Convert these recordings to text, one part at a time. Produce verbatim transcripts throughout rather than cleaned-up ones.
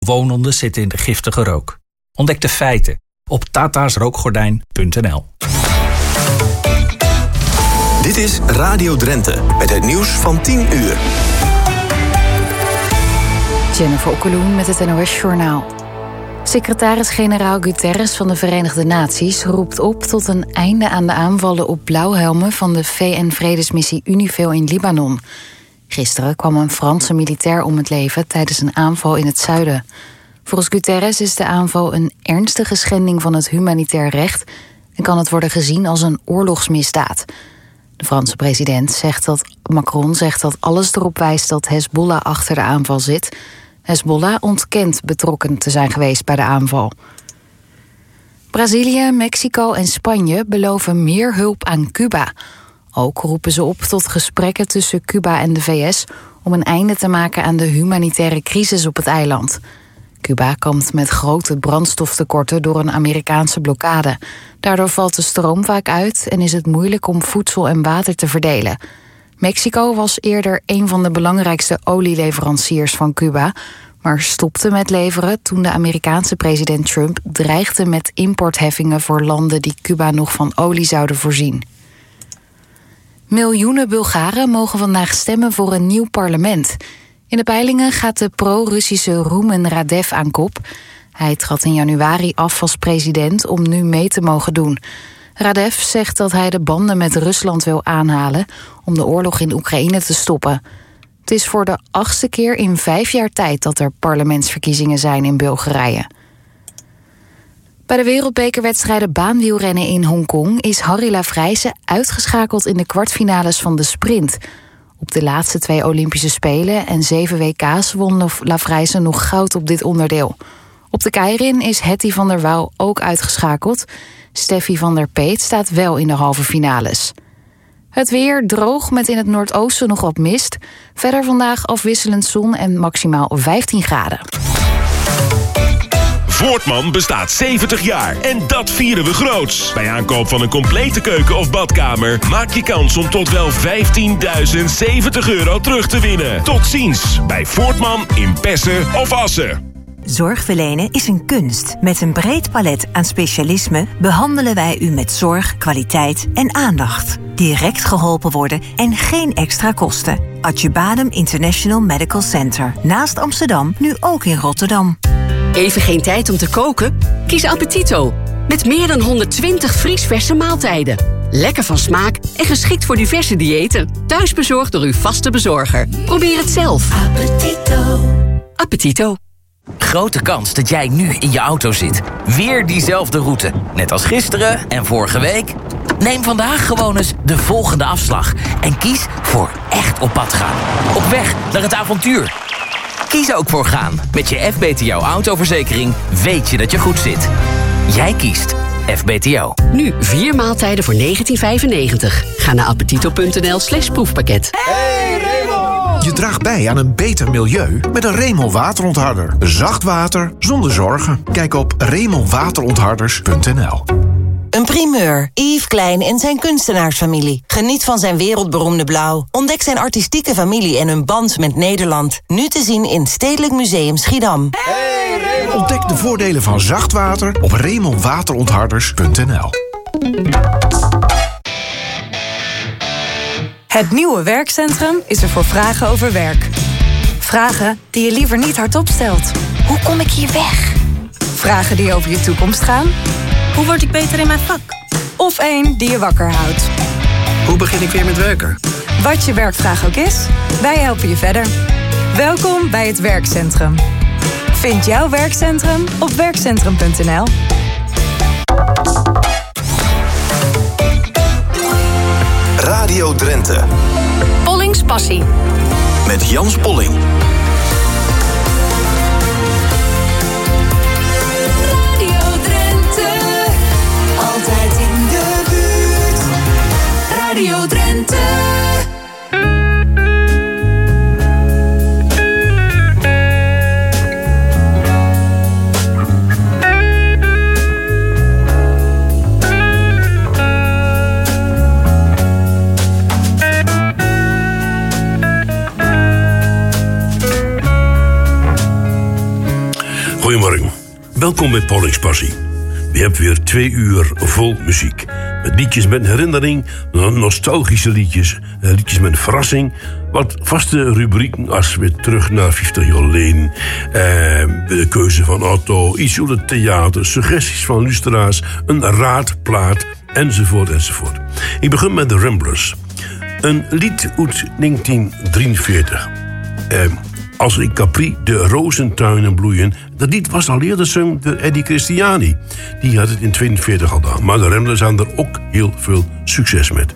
Wonenden zitten in de giftige rook. Ontdek de feiten op tata's rookgordijn punt n l. Dit is Radio Drenthe met het nieuws van tien uur. Jennifer Okkeloen met het N O S-journaal. Secretaris-generaal Guterres van de Verenigde Naties roept op tot een einde aan de aanvallen op blauwhelmen van de V N-vredesmissie UNIFIL in Libanon. Gisteren kwam een Franse militair om het leven tijdens een aanval in het zuiden. Volgens Guterres is de aanval een ernstige schending van het humanitair recht en kan het worden gezien als een oorlogsmisdaad. De Franse president zegt dat Macron zegt dat alles erop wijst dat Hezbollah achter de aanval zit. Hezbollah ontkent betrokken te zijn geweest bij de aanval. Brazilië, Mexico en Spanje beloven meer hulp aan Cuba. Ook roepen ze op tot gesprekken tussen Cuba en de V S om een einde te maken aan de humanitaire crisis op het eiland. Cuba kampt met grote brandstoftekorten door een Amerikaanse blokkade. Daardoor valt de stroom vaak uit en is het moeilijk om voedsel en water te verdelen. Mexico was eerder een van de belangrijkste olieleveranciers van Cuba, maar stopte met leveren toen de Amerikaanse president Trump dreigde met importheffingen voor landen die Cuba nog van olie zouden voorzien. Miljoenen Bulgaren mogen vandaag stemmen voor een nieuw parlement. In de peilingen gaat de pro-Russische Rumen Radev aan kop. Hij trad in januari af als president om nu mee te mogen doen. Radev zegt dat hij de banden met Rusland wil aanhalen om de oorlog in Oekraïne te stoppen. Het is voor de achtste keer in vijf jaar tijd dat er parlementsverkiezingen zijn in Bulgarije. Bij de wereldbekerwedstrijden baanwielrennen in Hongkong is Harry Lavrijsen uitgeschakeld in de kwartfinales van de sprint. Op de laatste twee Olympische Spelen en zeven W K's won Lavrijsen nog goud op dit onderdeel. Op de keirin is Hetty van der Wouw ook uitgeschakeld. Steffi van der Peet staat wel in de halve finales. Het weer droog met in het noordoosten nog wat mist. Verder vandaag afwisselend zon en maximaal vijftien graden. Voortman bestaat zeventig jaar en dat vieren we groots. Bij aankoop van een complete keuken of badkamer maak je kans om tot wel vijftienduizend zeventig euro terug te winnen. Tot ziens bij Voortman in Pessen of Assen. Zorg verlenen is een kunst. Met een breed palet aan specialismen behandelen wij u met zorg, kwaliteit en aandacht. Direct geholpen worden en geen extra kosten. Adjubadem International Medical Center. Naast Amsterdam, nu ook in Rotterdam. Even geen tijd om te koken? Kies Appetito. Met meer dan honderdtwintig vriesverse maaltijden. Lekker van smaak en geschikt voor diverse diëten. Thuisbezorgd door uw vaste bezorger. Probeer het zelf. Appetito. Appetito. Grote kans dat jij nu in je auto zit. Weer diezelfde route. Net als gisteren en vorige week. Neem vandaag gewoon eens de volgende afslag. En kies voor echt op pad gaan. Op weg naar het avontuur. Kies ook voor gaan. Met je F B T O autoverzekering weet je dat je goed zit. Jij kiest F B T O. Nu vier maaltijden voor negentien vijfennegentig. Ga naar appetito.nl slash proefpakket. Hey Raymond! Je draagt bij aan een beter milieu met een Raymond waterontharder. Zacht water zonder zorgen. Kijk op raymond waterontharders punt n l. Een primeur. Yves Klein en zijn kunstenaarsfamilie. Geniet van zijn wereldberoemde blauw. Ontdek zijn artistieke familie en hun band met Nederland. Nu te zien in Stedelijk Museum Schiedam. Hey, Raymond! Ontdek de voordelen van zacht water op raymond waterontharders punt n l. Het nieuwe werkcentrum is er voor vragen over werk. Vragen die je liever niet hardop stelt. Hoe kom ik hier weg? Vragen die over je toekomst gaan. Hoe word ik beter in mijn vak? Of één die je wakker houdt. Hoe begin ik weer met werken? Wat je werkvraag ook is, wij helpen je verder. Welkom bij het Werkcentrum. Vind jouw werkcentrum op werkcentrum punt n l. Radio Drenthe. Pollings Passie. Met Jans Polling. Altijd in de buurt. Radio Drenthe. Goedemorgen. Welkom bij Pollux Passie. We hebben weer twee uur vol muziek. Met liedjes met een herinnering, nostalgische liedjes, liedjes met een verrassing. Wat vaste rubrieken als we terug naar vijftig jaar geleden. Eh, de keuze van Otto, iets uit het theater, suggesties van luisteraars, een raadplaat, enzovoort, enzovoort. Ik begin met de Ramblers. Een lied uit negentien drieënveertig. Eh, Als in Capri de rozentuinen bloeien. Dat lied was al eerder gezongen door Eddie Christiani. Die had het in tweeënveertig al gedaan. Maar de Ramblers hadden er ook heel veel succes met.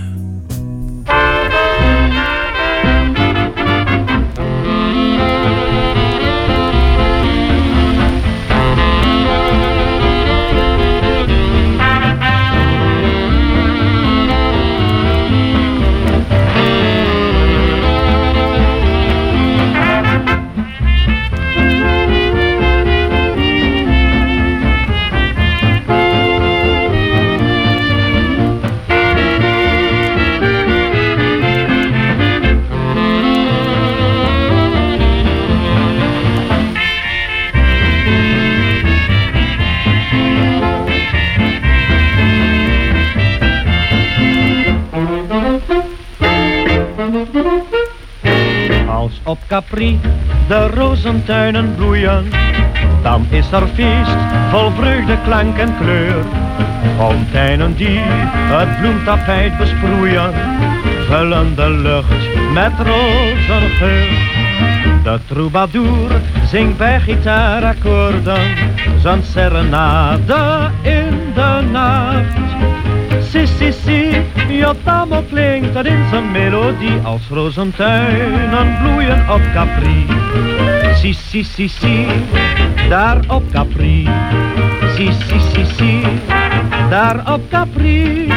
Op Capri de rozentuinen bloeien, dan is er feest vol vreugde, klank en kleur. Fonteinen die het bloemtapijt besproeien, vullen de lucht met rozengeur. De troubadour zingt bij gitaarakkoorden zijn serenade in de nacht. Si, si, si, Jotamo klinkt het in zijn melodie als rozentuinen bloeien op Capri. Si, si, si, si, daar op Capri. Si, si, si, si, daar op Capri.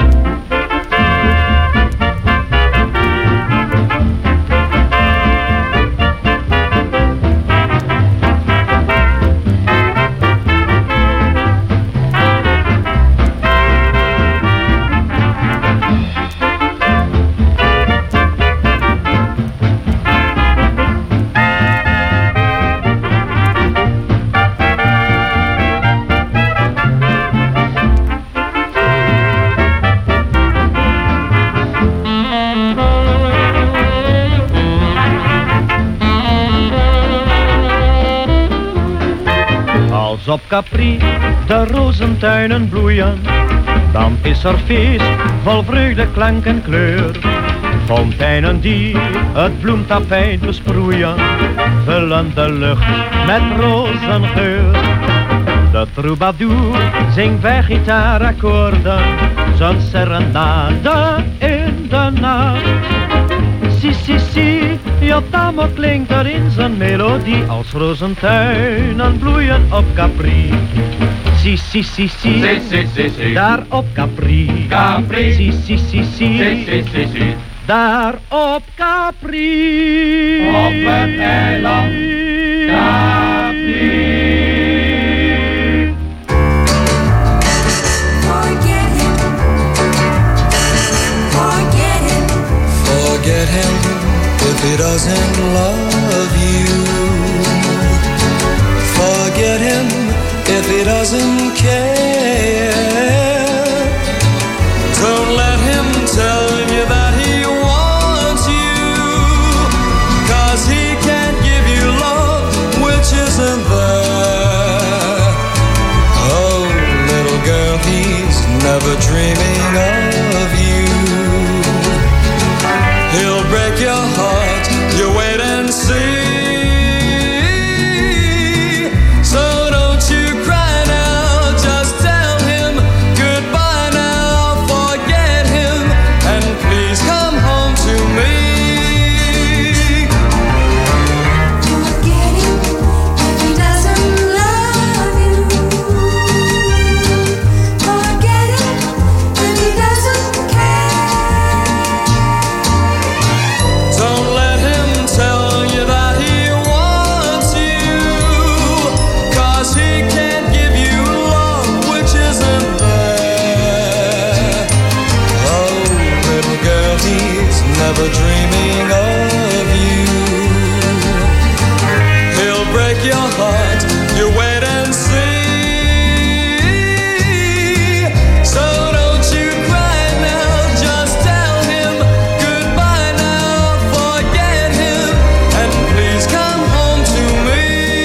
Op Capri de rozentuinen bloeien, dan is er feest vol vreugde, klank en kleur. Fonteinen die het bloemtapijt besproeien, vullen de lucht met rozengeur. De troubadour zingt bij gitaarakkoorden zijn serenade in de nacht. Si, si, si, Jotamo klinkt er in zijn melodie als rozentuinen bloeien op Capri. Si, si, si, si, si, si, si, si. Daar op Capri. Capri. Si, si, si, si, si, si, si, si. Daar op Capri. Op het eiland Capri. Forget him if he doesn't love you. Forget him if he doesn't care. Don't let him tell you that he wants you, 'cause he can't give you love which isn't there. Oh, little girl, he's never dreaming of you. He'll break your heart, you wait and see. So don't you cry now, just You wait and see. So don't you cry now, just tell him goodbye now, forget him, and please come home to me.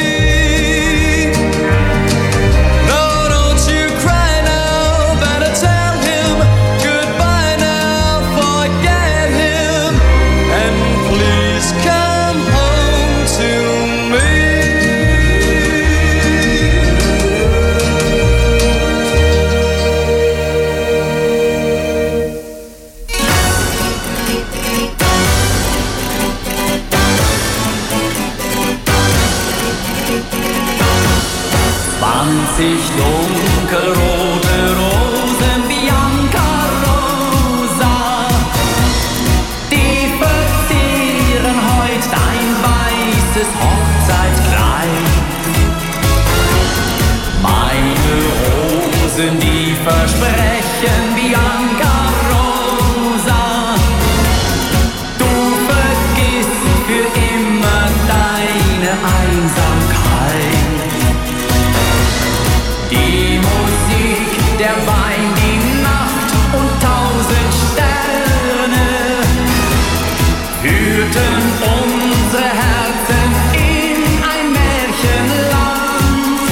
No, don't you cry now, better tell him goodbye now, forget him, and please come home to me. zwanzig dunkelrote Rosen, Bianca Rosa, die verzieren heut dein weißes Hochzeitskleid. Meine Rosen, die versprechen, Bianca Rosa, du vergisst für immer deine Einsamkeit. Die Musik, der Wein, die Nacht und tausend Sterne führten unsere Herzen in ein Märchenland.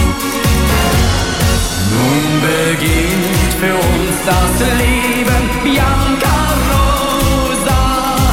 Nun beginnt für uns das Leben, Bianca Rosa,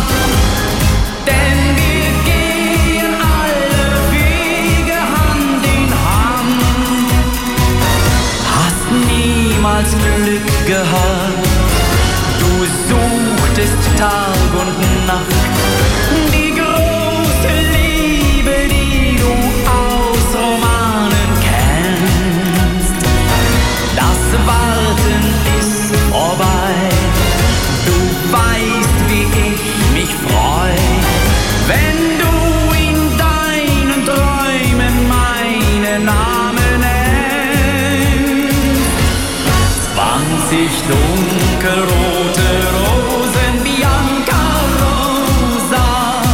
denn wir gehen alle Wege Hand in Hand. Hast niemals Glück gehabt, du suchtest Tag und Nacht die große Liebe, die du aus Romanen kennst. Das Warten ist vorbei, du weißt, wie ich mich freu, wenn du in deinen Träumen meinen Namen nennst. Zwanzig dunkelrote Rosen, Bianca Rosa,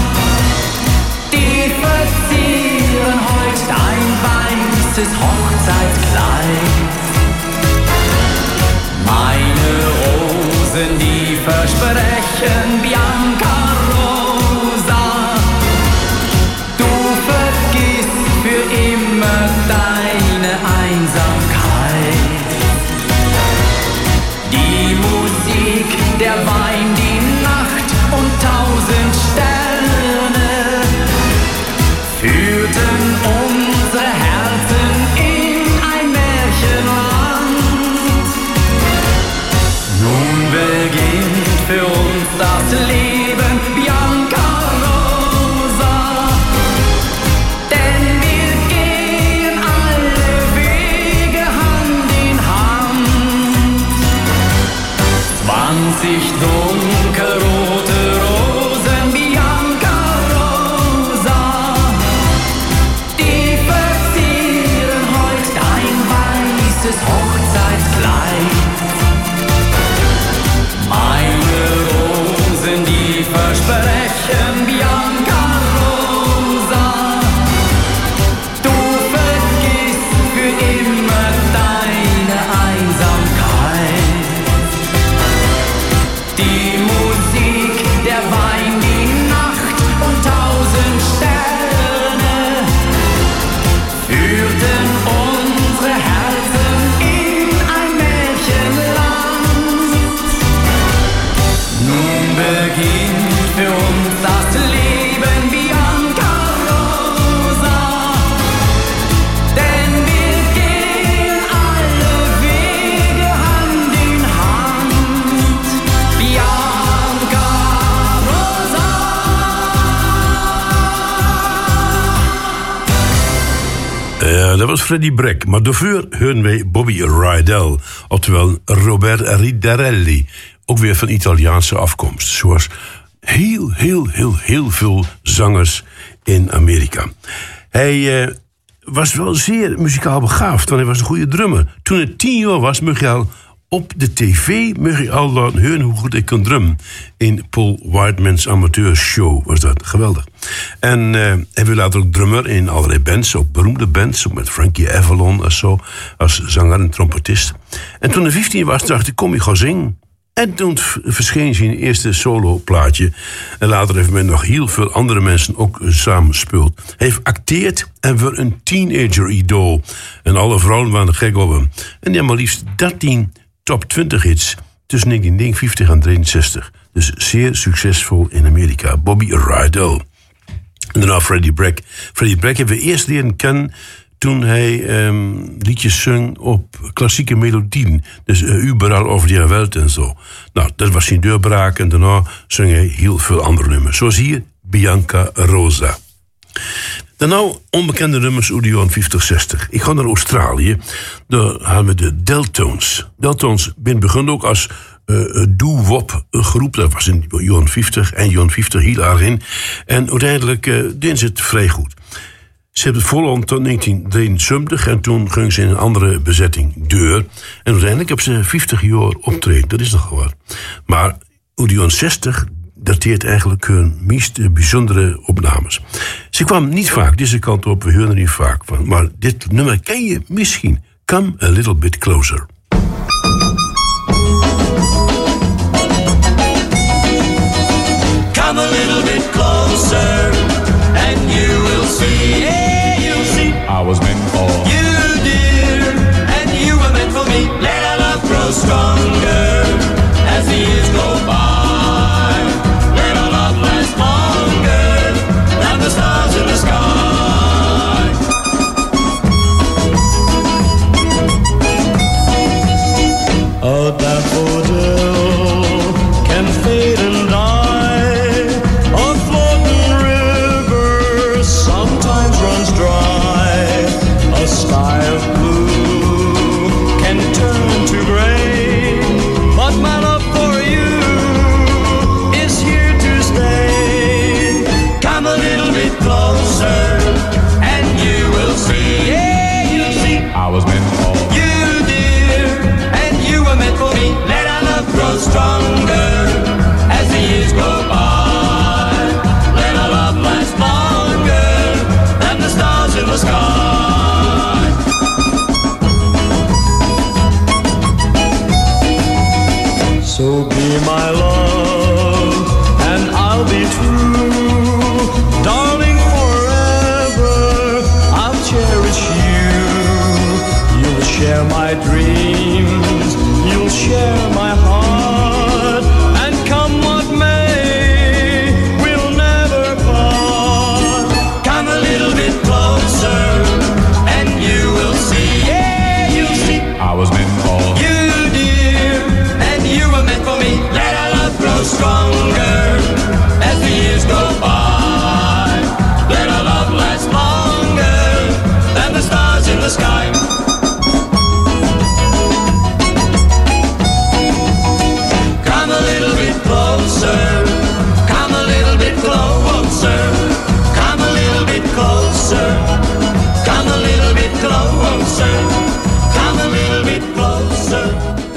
die verzieren heut dein weißes Hochzeitskleid. Meine Rosen, die versprechen, Bianca Rosa, du vergisst für immer deine Einsamkeit. Die Musik, der Wein, die Nacht und tausend Sterne führten unsere Herzen in ein Märchenland. Nun beginnt für uns das Leben, Bianca Rosa, denn wir gehen alle Wege Hand in Hand. Zwanzig dunkelrote Rosen, Bianca Rosa, die verzieren heut dein weißes Hochzeitskleid. Meine Rosen, die versprechen, Bianca Rosa, du vergisst für immer deine Einsamkeit. Die Musik, der Wein, die Nacht und tausend Sterne führten unsere Herzen in ein Märchenland. Nun beginnt für uns das Leben, Bianca Rosa, denn wir gehen alle Wege Hand in Hand. Bianca Rosa. Ja, dat was Freddie Breck. Maar daarvoor horen wij Bobby Rydell, oftewel Robert Ridarelli. Ook weer van Italiaanse afkomst. Zoals heel, heel, heel, heel veel zangers in Amerika. Hij uh, was wel zeer muzikaal begaafd, want hij was een goede drummer. Toen hij tien jaar was, mocht hij al Op de tv mag je al laten horen hoe goed ik kan drummen. In Paul Whiteman's amateurshow was dat geweldig. En uh, hij wil later ook drummer in allerlei bands, ook beroemde bands, ook met Frankie Avalon en zo, als zanger en trompetist. En toen hij vijftien was, dacht ik, kom ik gaan zingen. En toen verscheen zijn eerste solo-plaatje. En later heeft men nog heel veel andere mensen ook samenspeeld. Hij heeft acteerd en werd een teenager-idool. En alle vrouwen waren er gek op hem. En hij had maar liefst dertien top twintig hits tussen negentien negenenvijftig en drieënzestig. Dus zeer succesvol in Amerika. Bobby Rydell. En daarna Freddie Bragg. Freddie Bragg hebben we eerst leren kennen toen hij um, liedjes zong op klassieke melodieën. Dus uh, überall over die Welt en zo. Nou, dat was zijn deurbraak. En daarna zong hij heel veel andere nummers. Zoals hier, Bianca Rosa. Dan nou onbekende nummers uit de jaren vijftig, zestig. Ik ga naar Australië. Daar hebben we de Deltones. Deltones ben begon ook als uh, doo-wop groep. Dat was in de jaren vijftig en jaren vijftig heel erg in. En uiteindelijk uh, deden ze het vrij goed. Ze hebben het volgend tot negentien drieënzeventig en toen ging ze in een andere bezetting deur. En uiteindelijk hebben ze vijftig jaar optreden. Dat is nogal wat. Maar uit de jaren zestig dateert eigenlijk hun meest bijzondere opnames. Ze kwam niet vaak deze kant op, we horen er niet vaak van. Maar dit nummer ken je misschien. Come a little bit closer. Come a little bit closer and you will see. Yeah, you'll see. I was meant for you, dear, and you were meant for me. Let our love grow stronger as the years go by. Let our love last longer than the stars in the sky. A daffodil can fade and die. A floating river sometimes runs dry. A sky of blue can turn to gray. But my love for you is here to stay. Come a little bit closer and you will see. Yeah, you'll see. I was meant for you, dear, and you were meant for me. Let our love grow stronger as the years go by. Let our love last longer than the stars in the sky. So be my love and I'll be true. Darling, forever I'll cherish you. You'll share my dreams, you'll share my heart, and come what may, we'll never part. Come a little bit closer, and you will see. Yeah, you'll see. I was meant for you, dear, and you were meant for me. Let our love grow stronger as the years go by. Let our love last longer than the stars in the sky. Come a little bit closer. Come a little bit closer. Come a little bit closer. Come a little bit closer. Come a little bit closer.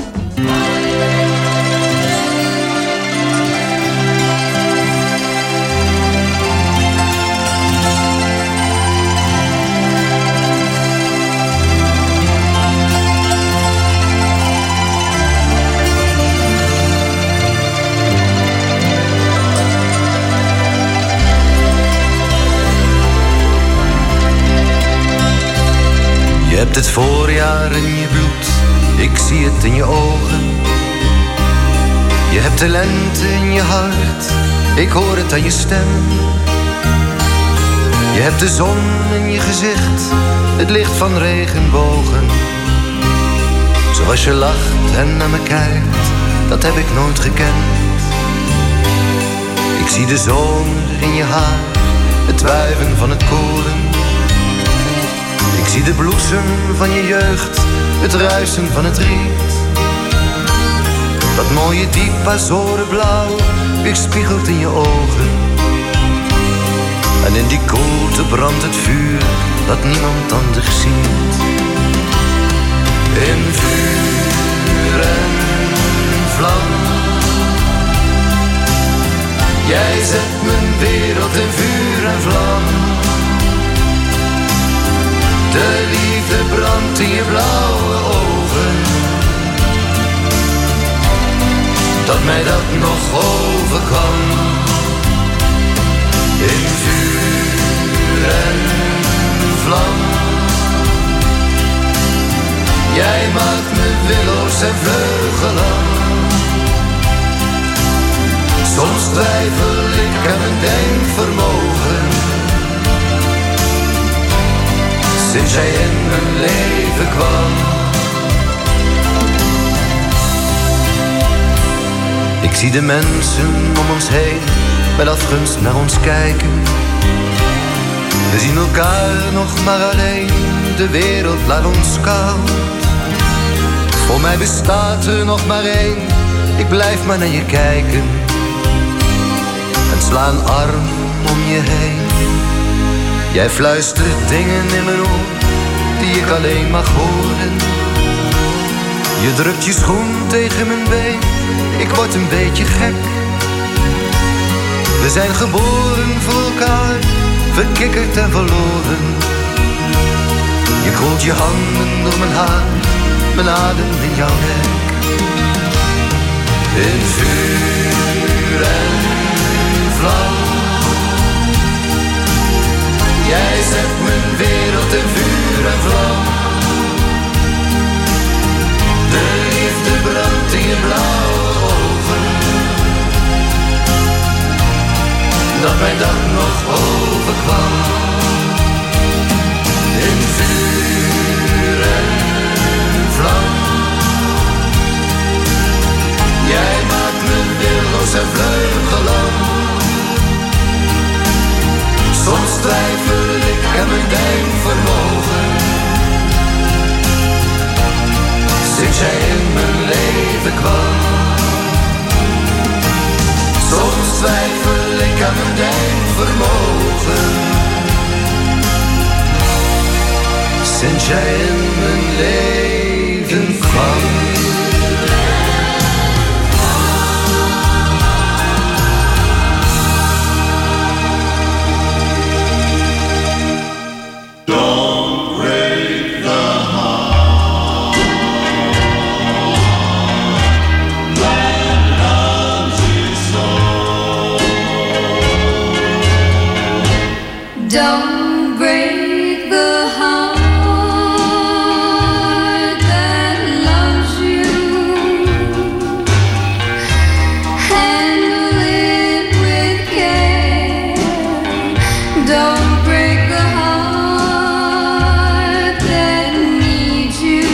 Je hebt het voorjaar in je bloed, ik zie het in je ogen. Je hebt de lente in je hart, ik hoor het aan je stem. Je hebt de zon in je gezicht, het licht van regenbogen. Zoals je lacht en naar me kijkt, dat heb ik nooit gekend. Ik zie de zomer in je haar, het wuiven van het koren. Ik zie de bloesem van je jeugd, het ruisen van het riet. Dat mooie diep azorenblauw weerspiegelt in je ogen. En in die koelte brandt het vuur dat niemand anders ziet. In vuur en liefde brandt in je blauwe ogen. Dat mij dat nog overkwam. In vuur en vlam. Jij maakt me willoos en vleugelam. Soms twijfel ik aan mijn denkvermogen. Sinds jij in mijn leven kwam. Ik zie de mensen om ons heen met afgunst naar ons kijken. We zien elkaar nog maar alleen, de wereld laat ons koud. Voor mij bestaat er nog maar één, ik blijf maar naar je kijken. En sla een arm om je heen. Jij fluistert dingen in mijn oor, die ik alleen mag horen. Je drukt je schoen tegen mijn been, ik word een beetje gek. We zijn geboren voor elkaar, verkikkerd en verloren. Je kroelt je handen door mijn haar, mijn adem in jouw nek. In vuur en vlam. Jij zet mijn wereld in vuur en vlam. De liefde brandt in je blauwe ogen. Dat mij dat nog overkwam. In vuur en vlam. Jij maakt me willoos en vleugelam. Soms twijfel ik aan mijn denkvermogen. Sinds jij in mijn leven kwam. Soms twijfel ik aan mijn denkvermogen. Sinds jij in mijn leven kwam. Don't break the heart that loves you. Handle it with care. Don't break the heart that needs you.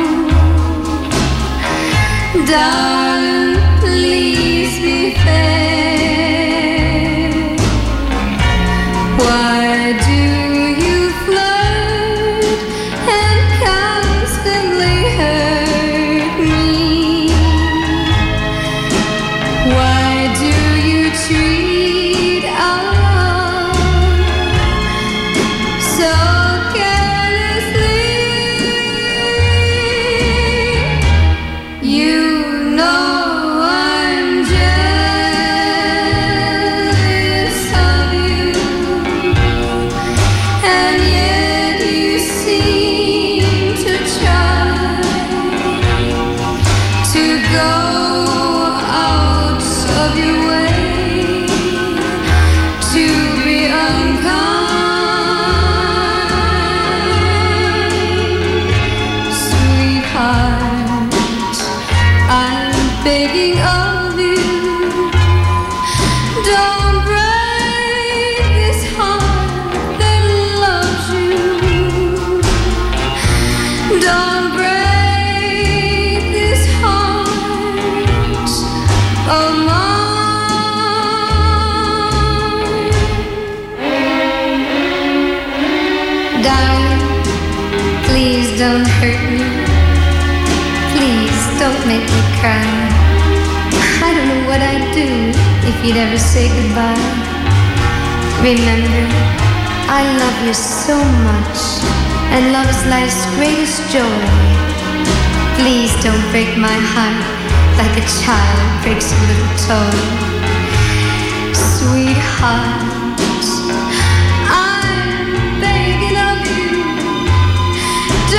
Darling, please be fair. Why do you flirt and constantly hurt me? Why do you treat us so carelessly? You know I'm jealous of you. And yet you seem to try to go out of your way to be unkind. Sweetheart, I'm begging of you. Don't break this heart that loves you. Don't break this heart of mine. Darling, please don't hurt me. Please don't make me cry. I don't know what I'd do if you'd ever say goodbye. Remember, I love you so much, and love is life's greatest joy. Please don't break my heart like a child breaks a little toy. Sweetheart, I'm begging of you.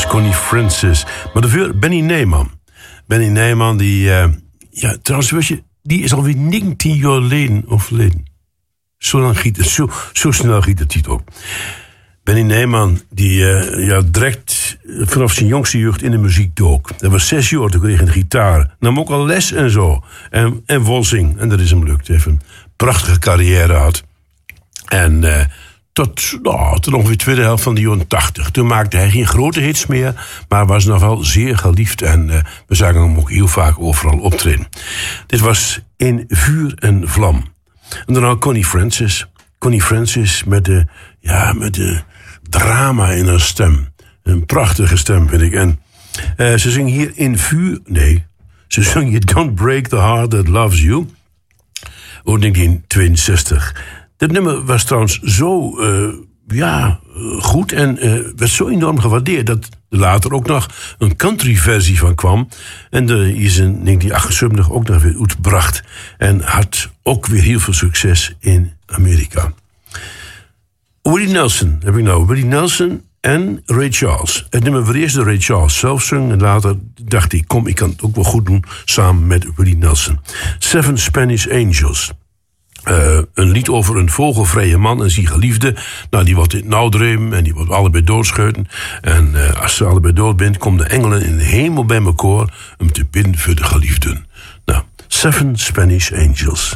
Connie Francis. Maar daarvoor Benny Neyman. Benny Neyman, die... Uh, ja, trouwens, weet je, die is alweer negentien jaar geleden overleden. Zo, lang giet, zo, zo snel giet het niet op. Benny Neyman, die uh, ja, direct vanaf zijn jongste jeugd in de muziek dook. Dat was zes jaar, toen kreeg hij een gitaar. Nam ook al les en zo. En, en walsing. En dat is hem lukt. Hij heeft een prachtige carrière gehad. En... Uh, Tot, nou, tot ongeveer de tweede helft van de jaren tachtig. Toen maakte hij geen grote hits meer, maar was nog wel zeer geliefd. En uh, we zagen hem ook heel vaak overal optreden. Dit was In Vuur en Vlam. En daarna Connie Francis. Connie Francis met de, ja, met de drama in haar stem. Een prachtige stem, vind ik. En uh, ze zingt hier In Vuur... Nee, ze zingt hier Don't Break the Heart That Loves You. Uit negentien tweeënzestig. Dit nummer was trouwens zo uh, ja, goed en uh, werd zo enorm gewaardeerd... dat er later ook nog een country-versie van kwam. En er is in negentien achtenzeventig ook nog weer uitgebracht. En had ook weer heel veel succes in Amerika. Willie Nelson heb ik nou. Willie Nelson en Ray Charles. Het nummer voor eerst de Ray Charles zelf zong. En later dacht hij, kom, ik kan het ook wel goed doen... samen met Willie Nelson. Seven Spanish Angels. Uh, een lied over een vogelvrije man en zijn geliefde. Nou, die wordt in het nauwdreem en die wordt allebei doodscheuten. En uh, als ze allebei dood bent, komen de engelen in de hemel bij elkaar om te bidden voor de geliefden. Nou, Seven Spanish Angels.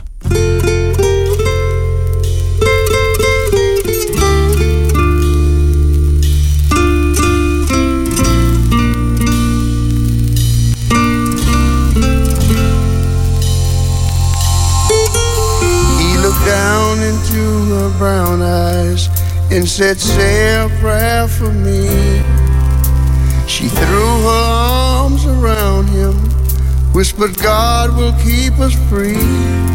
Down into her brown eyes and said, say a prayer for me. She threw her arms around him, whispered, God will keep us free.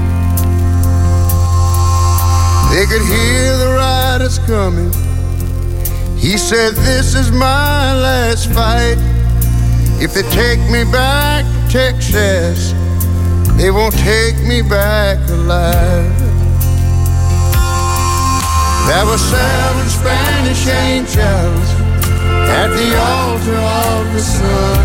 They could hear the riders coming. He said, this is my last fight. If they take me back to Texas, they won't take me back alive. There were seven Spanish angels at the altar of the sun.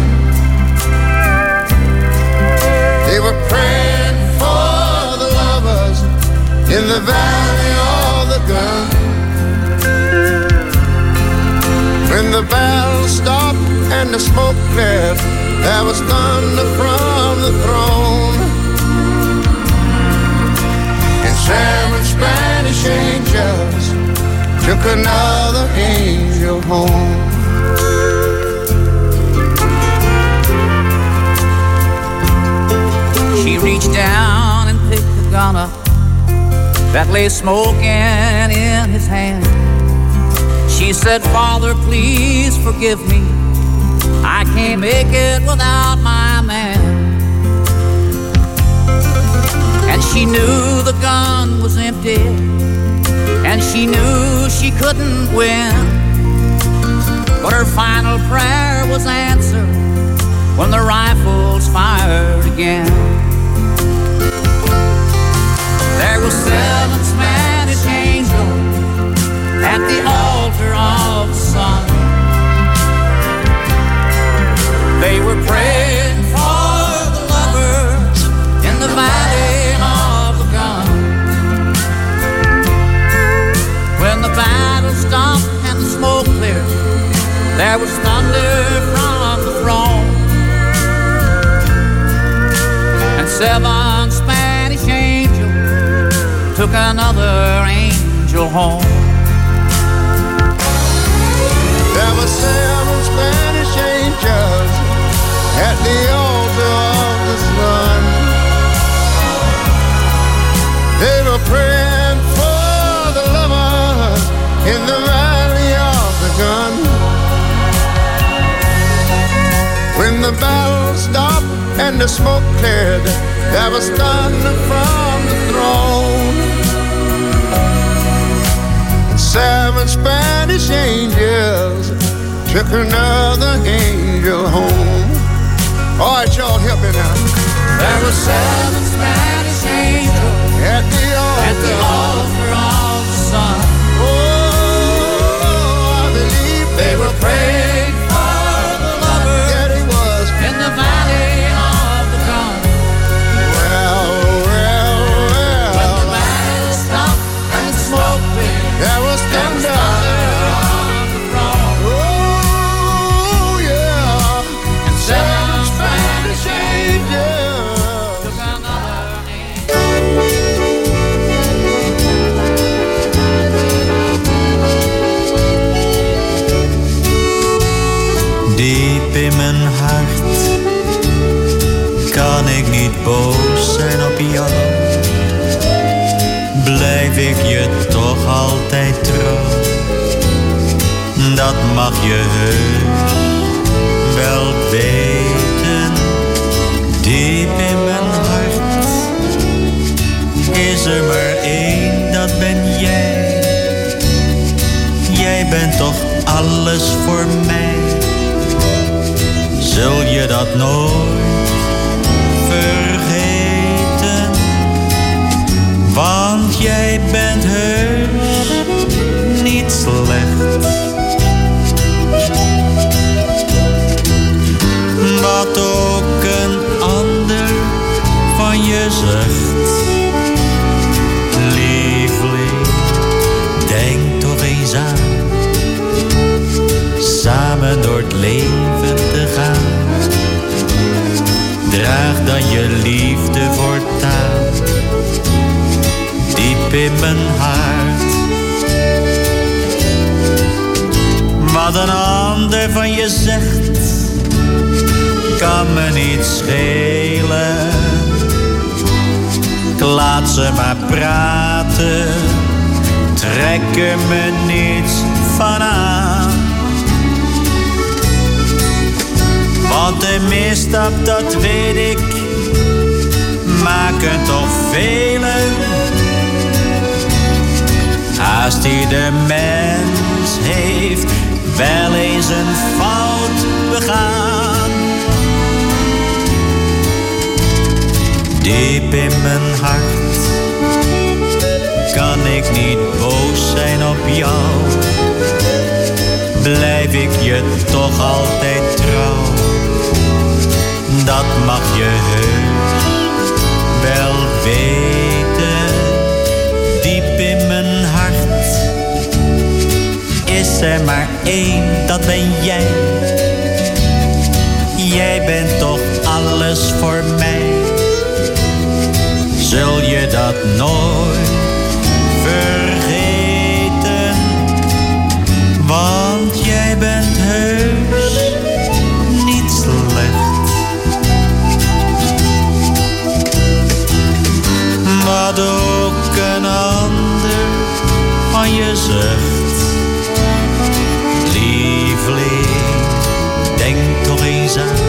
They were praying for the lovers in the valley of the gun. When the battle stopped and the smoke cleared, there was thunder from the throne. And seven Spanish angels took another angel home. She reached down and picked the gun up that lay smoking in his hand. She said, Father, please forgive me. I can't make it without my man. And she knew the gun was empty, and she knew she couldn't win. But her final prayer was answered when the rifles fired again. There were seven Spanish angels at the altar of the sun. They were praying for the lovers in the valley of the gun. When the battle stopped and the smoke cleared, there was thunder from the throne. And seven Spanish angels took another angel home. There were seven Spanish angels at the altar of the sun. They were praying for the lovers in the valley of the gun. When the battle stopped and the smoke cleared, there was thunder from the throne. And seven Spanish angels took another angel home. All right, y'all, help me now. There were seven Spanish angels at the altar, at the altar of the sun. Oh, I believe they were praying for kan ik niet boos zijn op jou. Blijf ik je toch altijd trouw. Dat mag je heus wel weten. Diep in mijn hart is er maar één, dat ben jij. Jij bent toch alles voor mij. Zul je dat nooit vergeten? Want jij bent heus niet slecht. Wat ook een ander van je zegt. Lieveling, denk toch eens aan. Samen door het leven te gaan. Draag dan je liefde voortaan. Diep in mijn hart. Wat een ander van je zegt, kan me niet schelen. Ik laat ze maar praten, trek er me niets van aan. Want de misstap, dat weet ik, maken toch velen. Haast ieder mens heeft wel eens een fout begaan. Diep in mijn hart kan ik niet boos zijn op jou. Blijf ik je toch altijd trouw. Dat mag je heus wel weten. Diep in mijn hart is er maar één, dat ben jij. Jij bent toch alles voor mij. Zul je dat nooit vergeten? Want jij bent heus niet slecht. Wat ook een ander van je zegt. Lieveling, denk toch eens aan.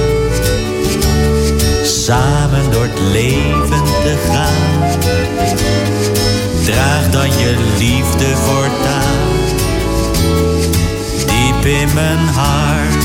Samen door het leven te gaan. Draag dan je liefde voortaan. Diep in mijn hart.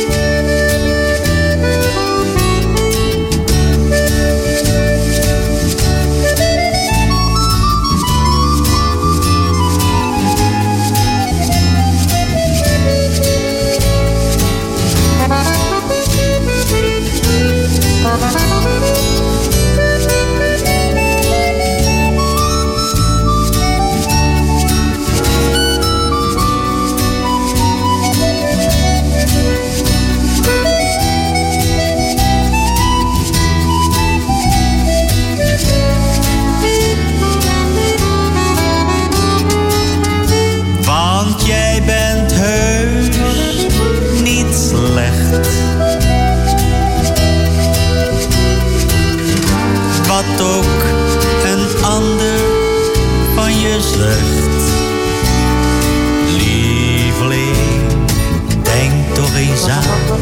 Wat ook een ander van je zegt. Lieveling, denk toch eens aan.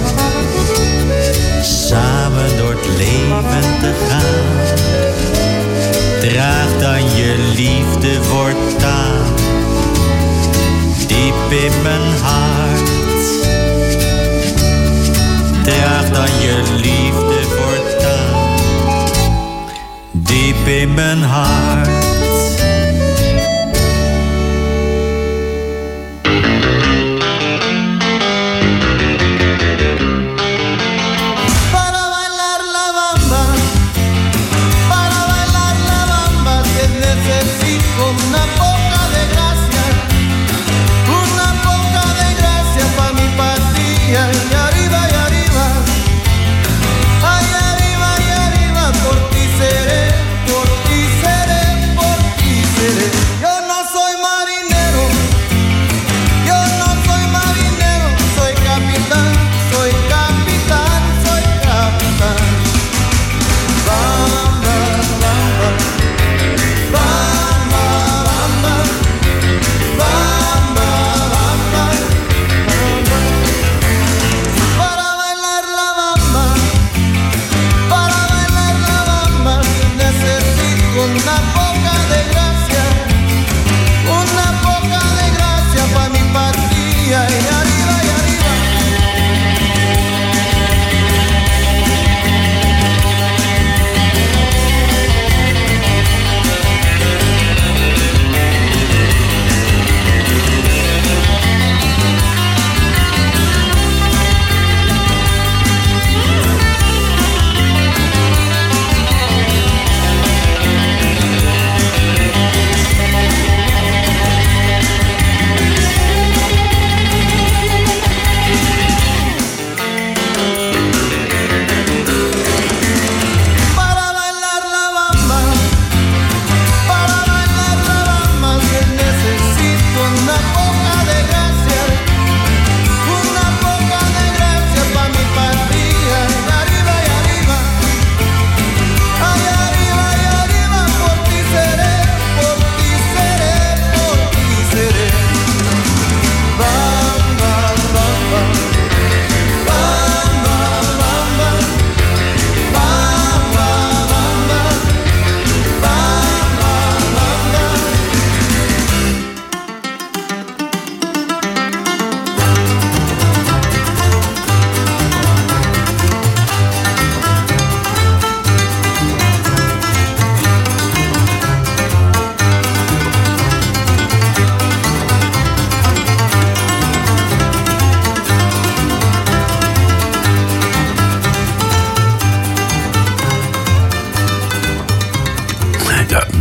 Samen door het leven te gaan. Draag dan je liefde voortaan. Diep in mijn hart. Draag dan je liefde voortaan. Diep in mijn hart. Para bailar la bamba, para bailar la bamba se necesita una poca de gracia, una poca de gracia pa' mi patria. Y arriba, y arriba, ay arriba, y arriba, por ti seré, por ti seré.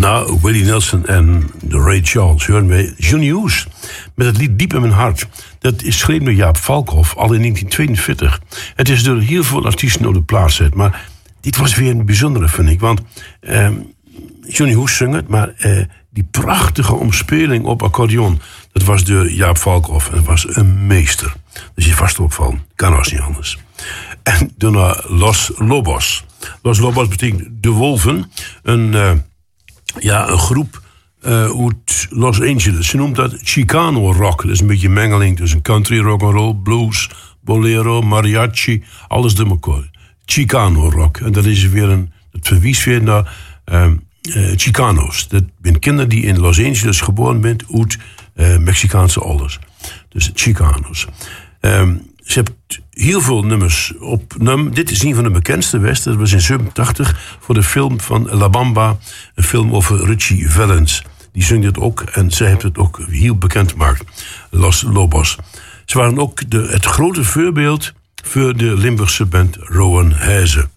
Na Willie Nelson en de Ray Charles horen wij Johnny Hoes met het lied Diep in mijn hart. Dat is geschreven door Jaap Valkhoff al in negentien tweeënveertig. Het is door heel veel artiesten op de plaats gezet, maar dit was weer een bijzondere, vind ik. Want eh, Johnny Hoes zong het, maar eh, die prachtige omspeling op accordeon, dat was door Jaap Valkhoff en dat was een meester. Dus je vast opvallen, kan als niet anders. En daarna Los Lobos. Los Lobos betekent de wolven, een... Uh, Ja, een groep uh, uit Los Angeles. Ze noemt dat Chicano rock. Dat is een beetje een mengeling tussen country, rock and roll, blues, bolero, mariachi, alles door elkaar. Chicano rock. En dat is weer een, het verwijst weer naar uh, uh, Chicano's. Dat zijn kinderen die in Los Angeles geboren zijn uit uh, Mexicaanse ouders. Dus Chicano's. Um, Ze hebben heel veel nummers opgenomen. Dit is een van de bekendste westen. Dat was in zevenentachtig voor de film van La Bamba. Een film over Richie Valens. Die zingt het ook en zij heeft het ook heel bekend gemaakt. Los Lobos. Ze waren ook de, het grote voorbeeld voor de Limburgse band Rowan Heijzen.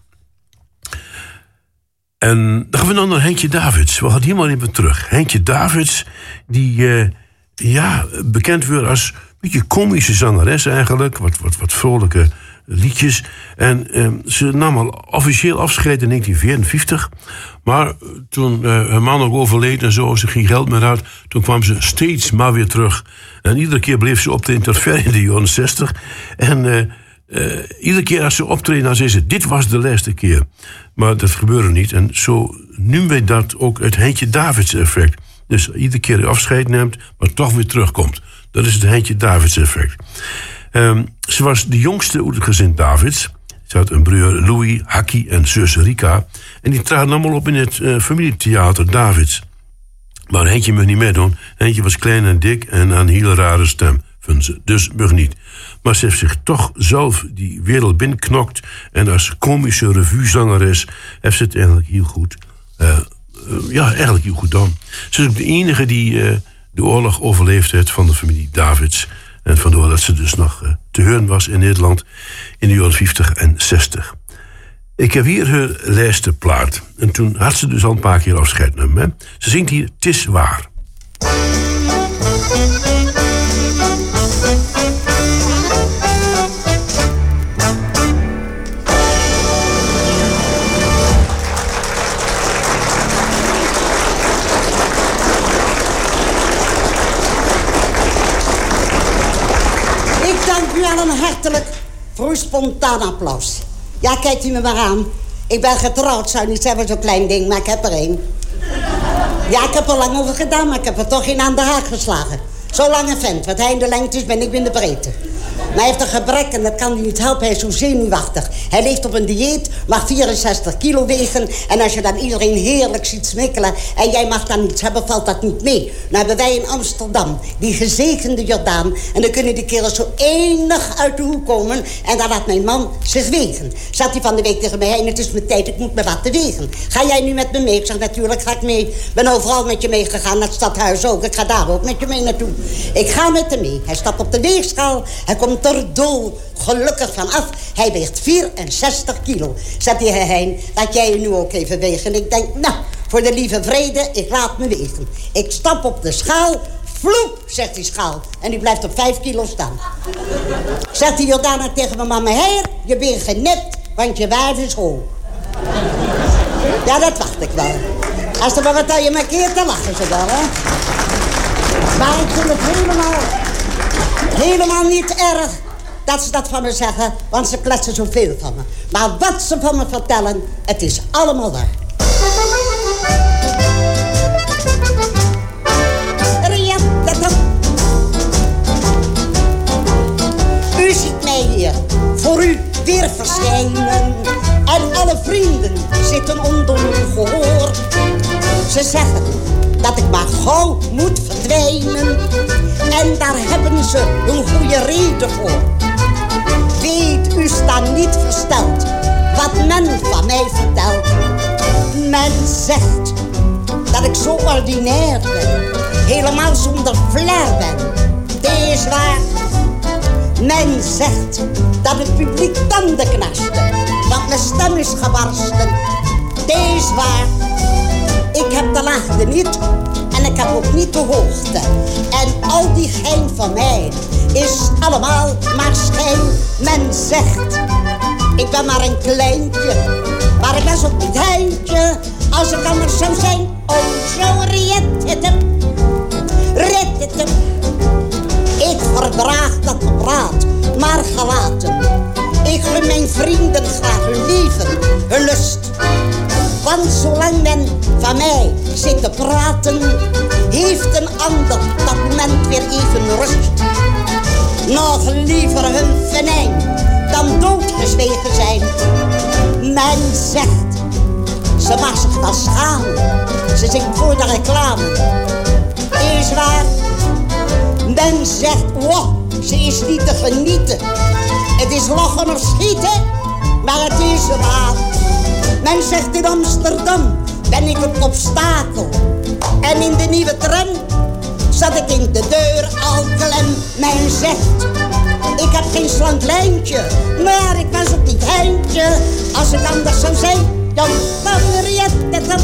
En dan gaan we dan naar Heintje Davids. We gaan helemaal even terug. Heintje Davids, die uh, ja, bekend wordt als... een beetje komische zangeres eigenlijk. Wat, wat, wat vrolijke liedjes. En eh, ze nam al officieel afscheid in negentien vierenvijftig. Maar toen eh, haar man ook overleed en zo, ze geen geld meer had, toen kwam ze steeds maar weer terug. En iedere keer bleef ze optreden tot ver in de jaren zestig. En eh, eh, iedere keer als ze optreden, dan zei ze, dit was de laatste keer. Maar dat gebeurde niet. En zo noemen wij dat ook het Heintje Davids effect. Dus iedere keer afscheid neemt, maar toch weer terugkomt. Dat is het Heintje Davids effect. Um, ze was de jongste uit het gezin Davids. Ze had een broer Louis, Hakkie en zus Rika. En die traden allemaal op in het uh, familietheater Davids. Maar Heintje mocht niet meedoen. Heintje was klein en dik en een hele rare stem. Vinden ze. Dus mocht niet. Maar ze heeft zich toch zelf die wereld binnenknokt. En als komische revuezangeres heeft ze het eigenlijk heel goed... Uh, uh, ja, eigenlijk heel goed gedaan. Ze is ook de enige die... Uh, de oorlog overleefd heeft van de familie Davids. En vandoor dat ze dus nog uh, te horen was in Nederland in de jaren vijftig en zestig. Ik heb hier haar laatste plaat. En toen had ze dus al een paar keer afscheid nemen. Hè? Ze zingt hier "'Tis waar". Een hartelijk voor uw spontaan applaus. Ja, kijkt u me maar aan. Ik ben getrouwd, zou niet zeggen zo'n klein ding, maar ik heb er één. Ja, ik heb er lang over gedaan, maar ik heb er toch geen aan de haak geslagen. Zo lange vent, wat hij in de lengte is, ben ik in de breedte. Maar hij heeft een gebrek en dat kan hij niet helpen, hij is zo zenuwachtig. Hij leeft op een dieet, mag vierenzestig kilo wegen. En als je dan iedereen heerlijk ziet smikkelen en jij mag dan niets hebben, valt dat niet mee. Nou hebben wij in Amsterdam die gezegende Jordaan. En dan kunnen die kerels zo enig uit de hoek komen. En dan laat mijn man zich wegen. Zat hij van de week tegen mij heen, het is mijn tijd, ik moet me wat te wegen. Ga jij nu met me mee? Ik zeg natuurlijk ga ik mee. Ik ben overal met je meegegaan, naar het stadhuis ook. Ik ga daar ook met je mee naartoe. Ik ga met hem mee. Hij stapt op de weegschaal. Hij komt er dol gelukkig van af. Hij weegt vierenzestig kilo. Zegt hij heen, laat jij je nu ook even wegen. Ik denk, nou, voor de lieve vrede, ik laat me wegen. Ik stap op de schaal. Vloep, zegt die schaal. En die blijft op vijf kilo staan. Zegt die Jordana tegen mijn mama, heer, je bent genipt, want je wijf is hol. Ja, dat wacht ik wel. Als er maar wat aan je markeert, dan lachen ze wel, hè. Maar ik vind het helemaal, helemaal niet erg dat ze dat van me zeggen, want ze kletsen zoveel van me. Maar wat ze van me vertellen, het is allemaal waar. U ziet mij hier voor u weer verschijnen en alle vrienden zitten onder uw gehoor. Ze zeggen dat ik maar gauw moet verdwijnen en daar hebben ze een goede reden voor. Weet, u staat niet versteld wat men van mij vertelt. Men zegt dat ik zo ordinair ben, helemaal zonder flair ben. Dit is waar. Men zegt dat het publiek tanden knarste, want mijn stem is gebarsten. Dit is waar. Ik heb te laag liefde niet en ik heb ook niet de hoogte. En al die gein van mij is allemaal maar schijn. Men zegt, ik ben maar een kleintje, maar ik ben zo'n niet heintje. Als ik anders zou zijn, oh zo rittetem, rittetem. Ik verdraag dat gepraat, maar gelaten. Ik gun mijn vrienden graag hun leven, hun lust. Want zolang men van mij zit te praten, heeft een ander dat moment weer even rust. Nog liever hun venijn dan doodgezwegen zijn. Men zegt, ze mag zich wel schamen. Ze zingt voor de reclame. Is waar. Men zegt, wow, ze is niet te genieten. Het is lachen of schieten, maar het is waar. Men zegt in Amsterdam ben ik een obstakel. En in de nieuwe tram zat ik in de deur al klem. Men zegt, ik heb geen slank lijntje, maar ik was op dit eindje. Als ik anders zou zijn, dan favoriet het dan.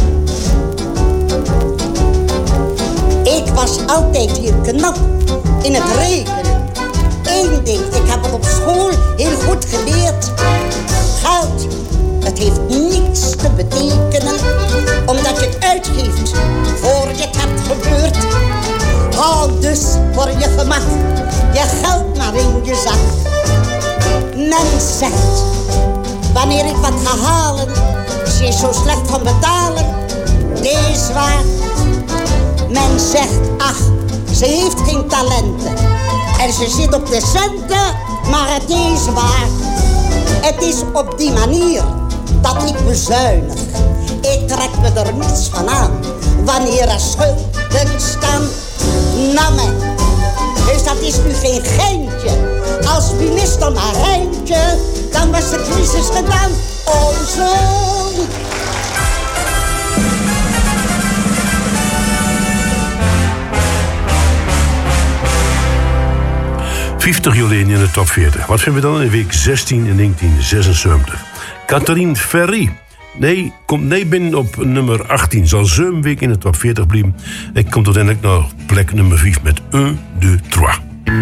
Ik was altijd hier knap in het rekenen. Eén ding, ik heb het op school heel goed geleerd. Geld, het heeft niets te betekenen, omdat je het uitgeeft voor je het hebt gebeurd. Haal dus voor je gemak je geld maar in je zak. Men zegt, wanneer ik wat ga halen, ze is zo slecht van betalen. Deze waar. Men zegt, ach, ze heeft geen talenten en ze zit op de centen, maar het is waar. Het is op die manier dat ik bezuinig. Ik trek me er niets van aan wanneer er schulden staan. Nou men, dus dat is nu geen geintje. Als minister maar Rijntje, dan was de crisis gedaan. Oh zo. vijftig Jolene in de top veertig. Wat vinden we dan in week zestien in negentien zesenzeventig? Catherine Ferry. Nee, komt nee binnen op nummer achttien. Zal zeven weken in de top veertig blijven. En komt uiteindelijk naar plek nummer vijf met een, twee, drie.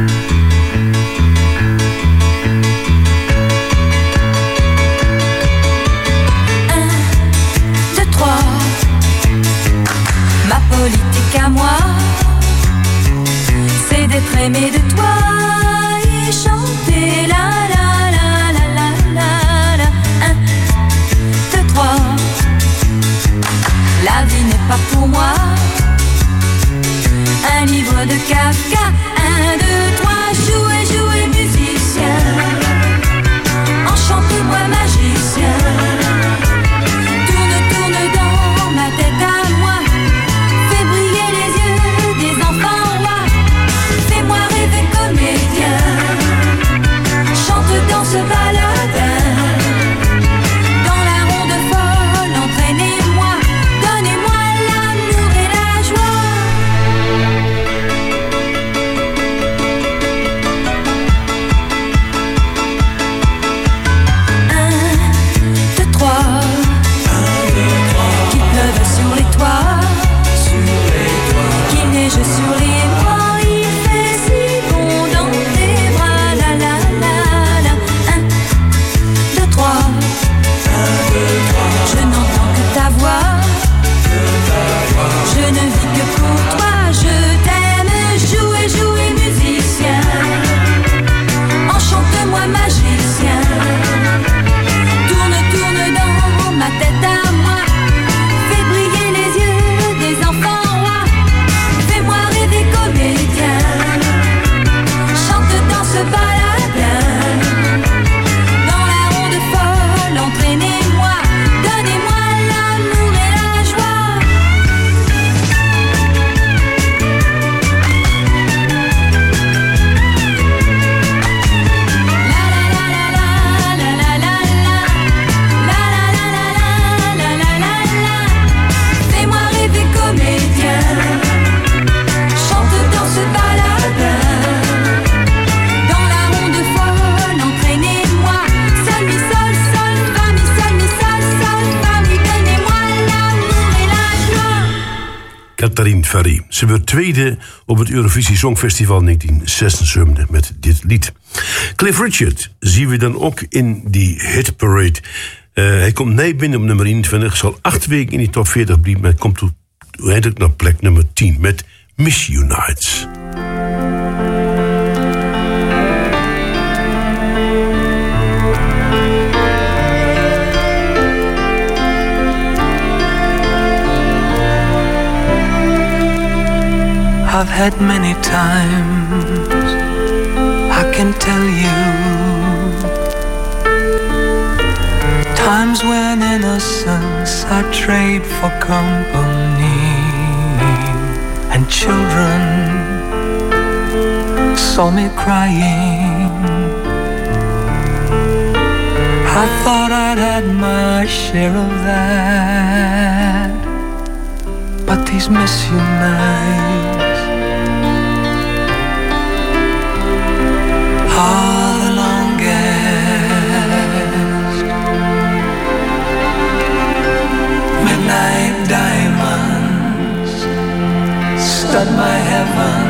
Ma politique à moi, c'est d'être aimé de toi et chanter la la la la la la la. Un, deux, trois. La vie n'est pas pour moi un livre de Kafka. Un, deux, trois. Jouez, jouez, musicien. Enchantez-moi, magicien. Tourne, tourne dans ma tête à moi. Fais briller les yeux des enfants rois. Fais-moi rêver comme Catherine Ferry. Ze werd tweede op het Eurovisie Songfestival negentien zesenzeventig met dit lied. Cliff Richard zien we dan ook in die hitparade. Uh, hij komt nee binnen op nummer eenentwintig, zal acht weken in die top veertig blijven, maar komt uiteindelijk naar plek nummer tien met Miss You Nights. I've had many times, I can tell you, times when innocence I trade for company, and children saw me crying. I thought I'd had my share of that, but these miss you nights are the longest. Midnight diamonds stud my heaven,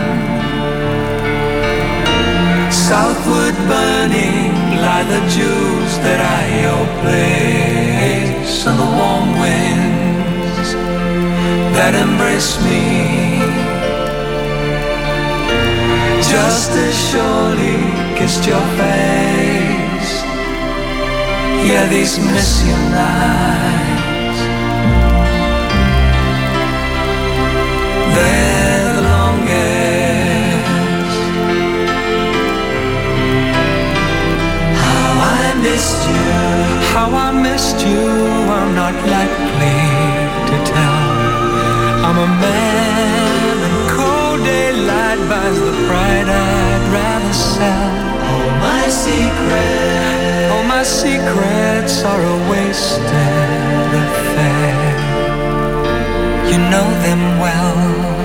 southward burning lie the jewels that I your place, and the warm winds that embrace me just as surely kissed your face. Yeah, these miss you nights, they're the longest. How I missed you, how I missed you, I'm not likely to tell. I'm a man and cold daylight buys the pride I'd rather sell. All my secrets, all my secrets are a wasted affair. You know them well.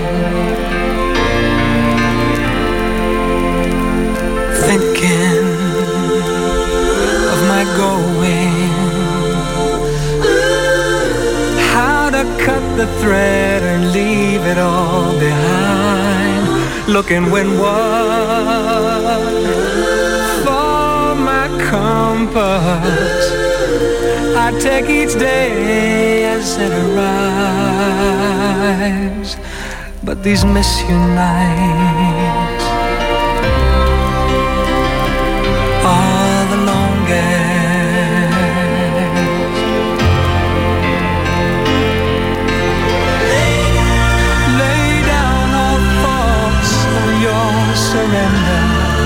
Thinking of my going, cut the thread and leave it all behind. Looking windward for my compass, I take each day as it arrives. But these miss you nights are the longest. Surrender.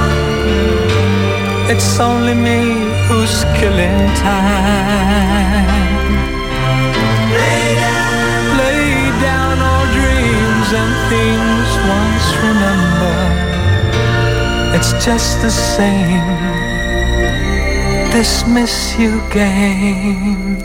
It's only me who's killing time. Lay down, lay down all dreams and things once remembered. It's just the same, this miss you game.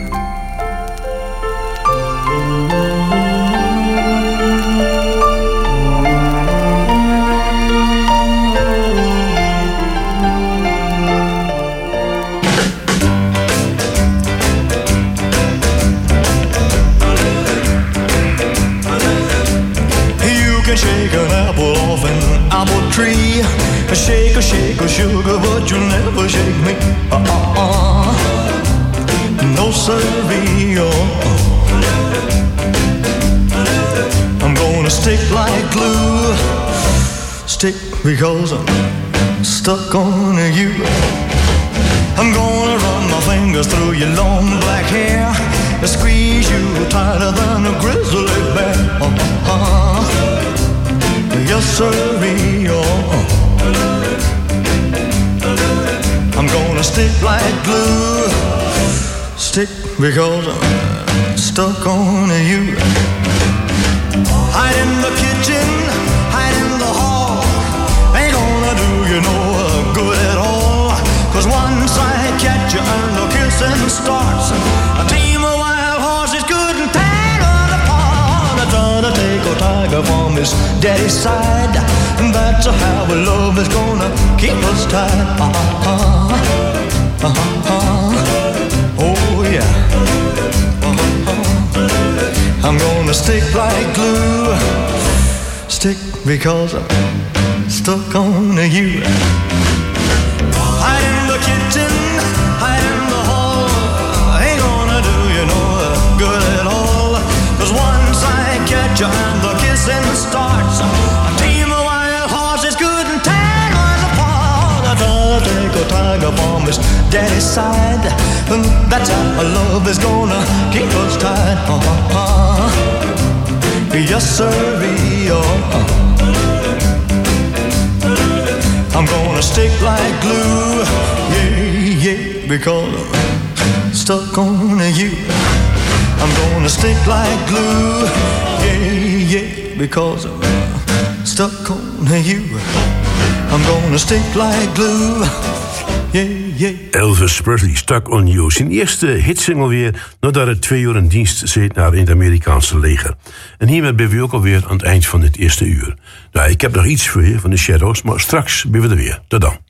Shake an apple off an apple tree. Shake a shake a sugar, but you'll never shake me. Uh-uh-uh. No siree. Uh-uh. I'm gonna stick like glue. Stick because I'm stuck on you. I'm gonna run my fingers through your long black hair and squeeze you tighter than a grizzly bear. Uh-uh. Yes, sirree, oh. I'm gonna stick like glue. Stick because I'm stuck on you. Hide in the kitchen, hide in the hall. Ain't gonna do you no good at all. Cause once I catch you and the kissing starts, a team of wild horses couldn't tear us apart. I try to take a tiger from his daddy's side, and that's how a love is gonna keep us tied. Uh-huh, uh-huh, oh yeah. Uh-huh. I'm gonna gonna stick like glue. Stick because I'm stuck on you. Hide in the kitchen, hide in the hall. Ain't gonna do you no good at all. Cause once I catch you and the kissing starts, a team of wild horses couldn't tear us apart. I thought I'd take a tiger from his daddy's side, and that's how love is gonna keep us tied. Uh-huh. Yes, sirree, oh. I'm gonna stick like glue, yeah, yeah, because I'm stuck on you. I'm gonna stick like glue, yeah, yeah, because I'm stuck on you. I'm gonna stick like glue, yeah, yeah. Elvis Presley, Stuck on You. Zijn eerste hitsingle weer nadat hij twee uur in dienst zit naar in het Amerikaanse leger. En hiermee ben we ook alweer aan het eind van dit eerste uur. Nou, ik heb nog iets voor je van de Shadows, maar straks ben we er weer. Tot dan.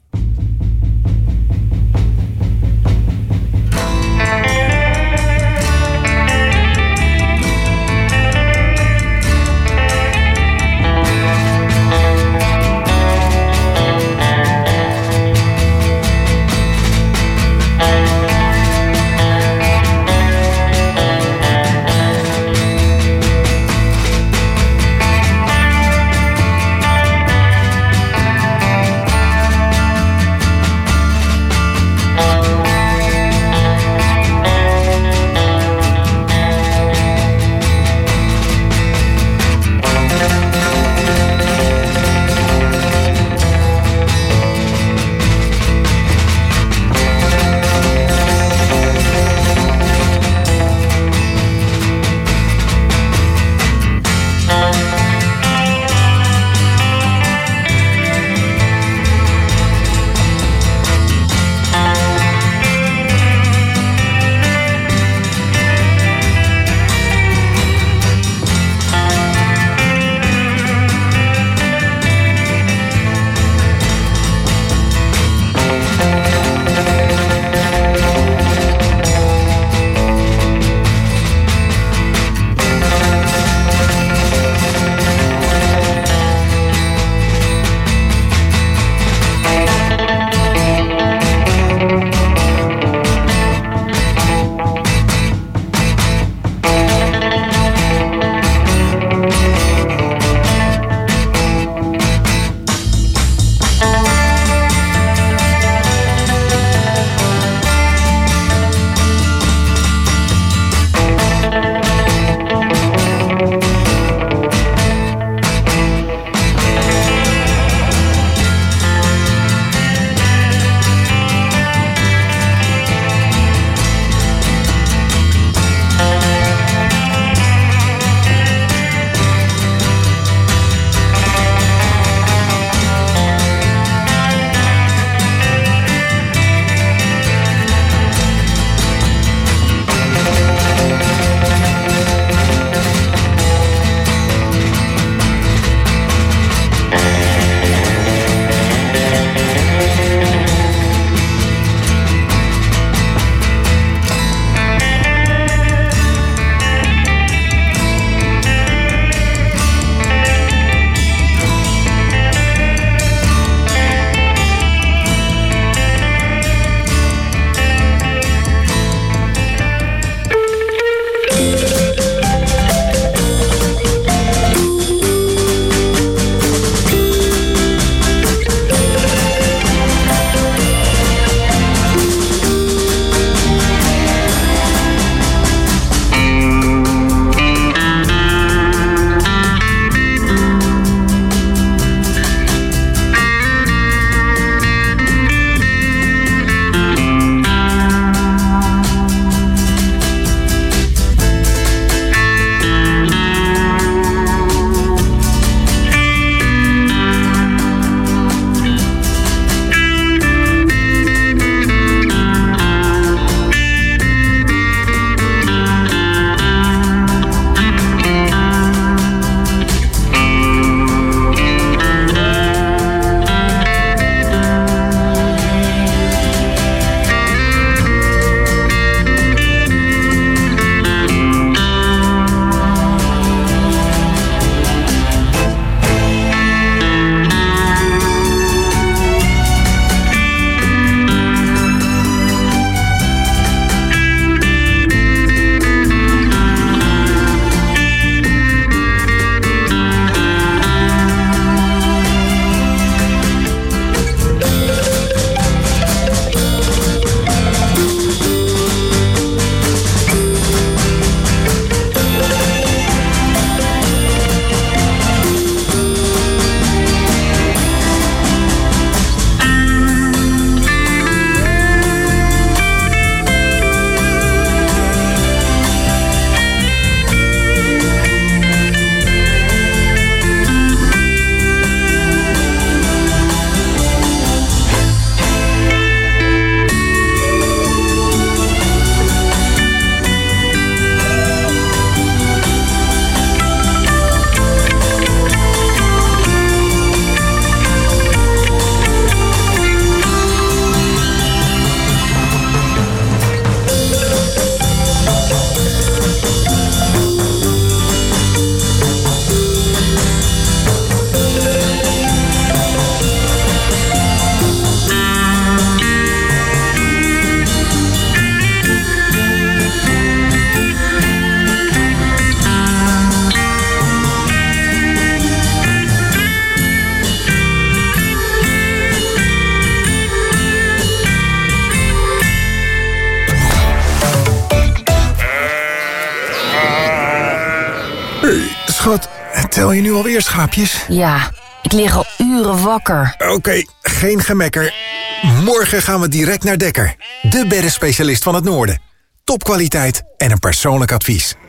Hey, schat, tel je nu alweer schaapjes? Ja, ik lig al uren wakker. Oké, okay, geen gemekker. Morgen gaan we direct naar Dekker. De beddenspecialist van het noorden. Topkwaliteit en een persoonlijk advies.